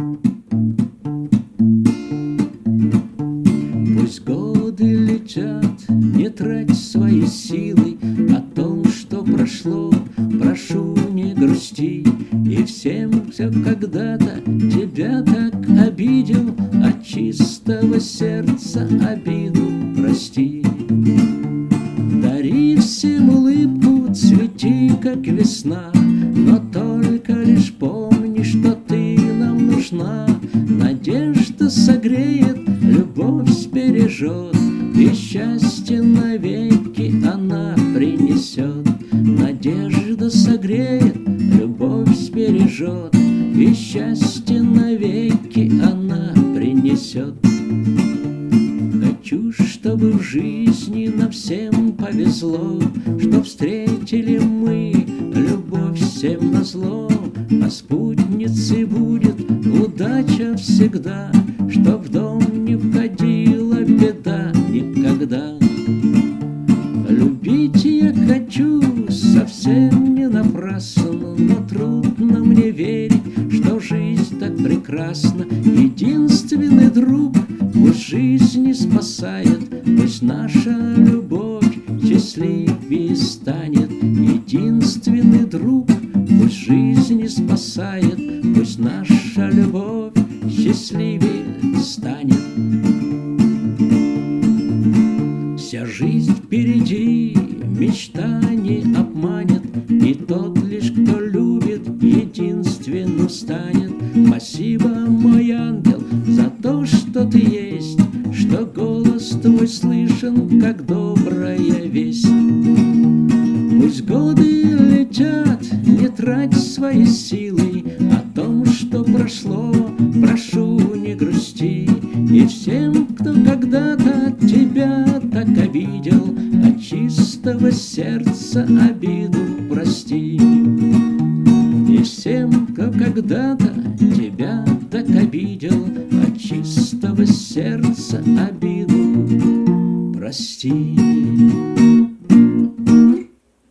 Пусть годы летят, не трать свои силы. О том, что прошло, прошу, не грусти. И всем, кто когда-то тебя так обидел, от чистого сердца обиду прости. Дари всем улыбку, цвети, как весна, но только лишь помни, что ты нам нужна. Надежда согреет, любовь сбережет, и счастье навеки она принесет. Надежда согреет, любовь сбережет, и счастье навеки она принесет. Хочу, чтобы в жизни нам всем повезло, чтоб встретили мы любовь всем назло, а спутницей будет удача всегда, чтоб в дом не входила беда никогда. Любить я хочу совсем не напрасно, но трудно мне верить, что жизнь так прекрасна. Единственный друг пусть жизни спасает, пусть наша любовь счастливее станет. Единственный друг пусть жизни спасает, пусть наша любовь счастливее станет. Вся жизнь впереди, мечта не обманет, и тот лишь, кто любит, единственным станет. Спасибо, мой ангел, за то, что ты есть, что голос твой слышен, как добрая весть. Пусть годы летят, не трать свои силы, о том, что прошло, прошу, не грусти. И всем, кто когда-то тебя так обидел, от чистого сердца обиду прости. И всем, кто когда-то тебя так обидел, от чистого сердца обиду прости.